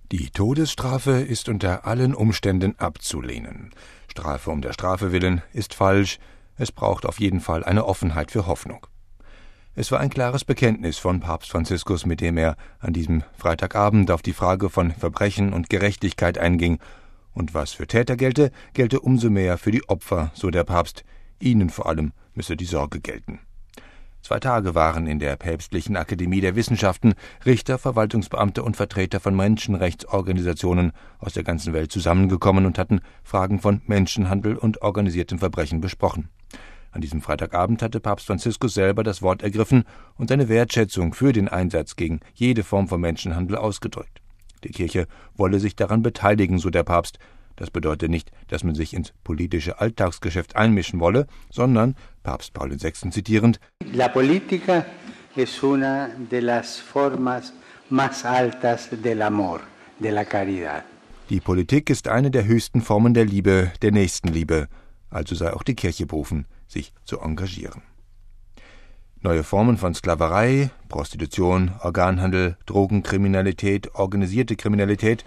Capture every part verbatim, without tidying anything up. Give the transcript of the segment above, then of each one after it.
Die Todesstrafe ist unter allen Umständen abzulehnen. Strafe um der Strafe willen ist falsch, es braucht auf jeden Fall eine Offenheit für Hoffnung. Es war ein klares Bekenntnis von Papst Franziskus, mit dem er an diesem Freitagabend auf die Frage von Verbrechen und Gerechtigkeit einging. Und was für Täter gelte, gelte umso mehr für die Opfer, so der Papst. Ihnen vor allem müsse die Sorge gelten. Zwei Tage waren in der Päpstlichen Akademie der Wissenschaften Richter, Verwaltungsbeamte und Vertreter von Menschenrechtsorganisationen aus der ganzen Welt zusammengekommen und hatten Fragen von Menschenhandel und organisiertem Verbrechen besprochen. An diesem Freitagabend hatte Papst Franziskus selber das Wort ergriffen und seine Wertschätzung für den Einsatz gegen jede Form von Menschenhandel ausgedrückt. Die Kirche wolle sich daran beteiligen, so der Papst. Das bedeutet nicht, dass man sich ins politische Alltagsgeschäft einmischen wolle, sondern, Papst Paul der Sechste zitierend, La política es una de las formas más altas del amor, de la caridad. Die Politik ist eine der höchsten Formen der Liebe, der Nächstenliebe. Also sei auch die Kirche berufen, sich zu engagieren. Neue Formen von Sklaverei, Prostitution, Organhandel, Drogenkriminalität, organisierte Kriminalität,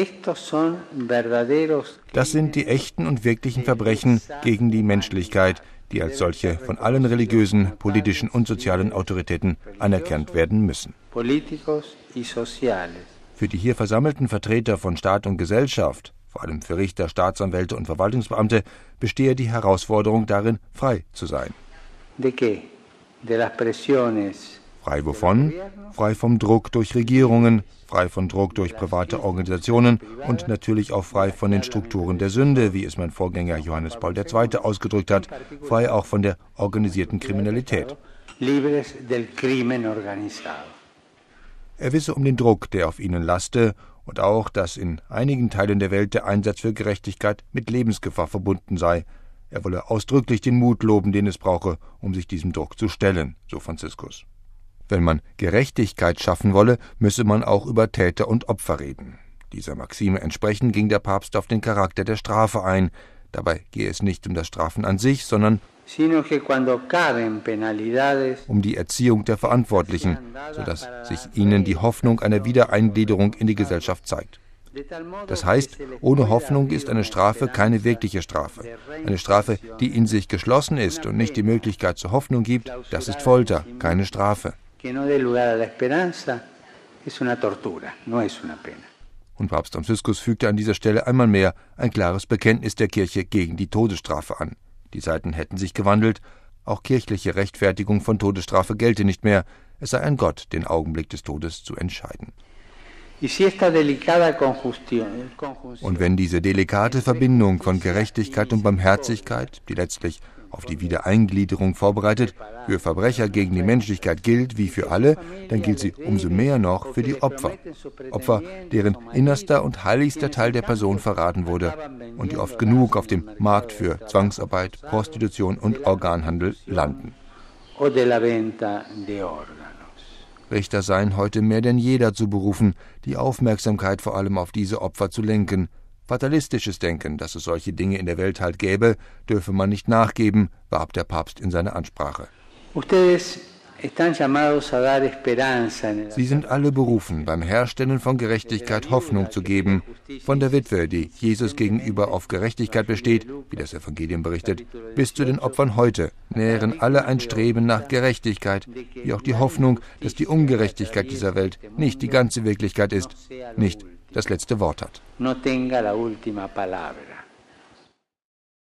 das sind die echten und wirklichen Verbrechen gegen die Menschlichkeit, die als solche von allen religiösen, politischen und sozialen Autoritäten anerkannt werden müssen. Für die hier versammelten Vertreter von Staat und Gesellschaft, vor allem für Richter, Staatsanwälte und Verwaltungsbeamte, bestehe die Herausforderung darin, frei zu sein. Frei wovon? Frei vom Druck durch Regierungen, frei von Druck durch private Organisationen und natürlich auch frei von den Strukturen der Sünde, wie es mein Vorgänger Johannes Paul der Zweite ausgedrückt hat, frei auch von der organisierten Kriminalität. Er wisse um den Druck, der auf ihnen laste, und auch, dass in einigen Teilen der Welt der Einsatz für Gerechtigkeit mit Lebensgefahr verbunden sei. Er wolle ausdrücklich den Mut loben, den es brauche, um sich diesem Druck zu stellen, so Franziskus. Wenn man Gerechtigkeit schaffen wolle, müsse man auch über Täter und Opfer reden. Dieser Maxime entsprechend ging der Papst auf den Charakter der Strafe ein. Dabei gehe es nicht um das Strafen an sich, sondern um die Erziehung der Verantwortlichen, sodass sich ihnen die Hoffnung einer Wiedereingliederung in die Gesellschaft zeigt. Das heißt, ohne Hoffnung ist eine Strafe keine wirkliche Strafe. Eine Strafe, die in sich geschlossen ist und nicht die Möglichkeit zur Hoffnung gibt, das ist Folter, keine Strafe. Und Papst Franziskus fügte an dieser Stelle einmal mehr ein klares Bekenntnis der Kirche gegen die Todesstrafe an. Die Seiten hätten sich gewandelt, auch kirchliche Rechtfertigung von Todesstrafe gelte nicht mehr, es sei an Gott, den Augenblick des Todes zu entscheiden. Und wenn diese delikate Verbindung von Gerechtigkeit und Barmherzigkeit, die letztlich auf die Wiedereingliederung vorbereitet, für Verbrecher gegen die Menschlichkeit gilt wie für alle, dann gilt sie umso mehr noch für die Opfer. Opfer, deren innerster und heiligster Teil der Person verraten wurde und die oft genug auf dem Markt für Zwangsarbeit, Prostitution und Organhandel landen. Richter seien heute mehr denn je dazu berufen, die Aufmerksamkeit vor allem auf diese Opfer zu lenken. Fatalistisches Denken, dass es solche Dinge in der Welt halt gäbe, dürfe man nicht nachgeben, warb der Papst in seiner Ansprache. Sie sind alle berufen, beim Herstellen von Gerechtigkeit Hoffnung zu geben. Von der Witwe, die Jesus gegenüber auf Gerechtigkeit besteht, wie das Evangelium berichtet, bis zu den Opfern heute, nähren alle ein Streben nach Gerechtigkeit, wie auch die Hoffnung, dass die Ungerechtigkeit dieser Welt nicht die ganze Wirklichkeit ist, nicht das letzte Wort hat. No tenga la última palabra.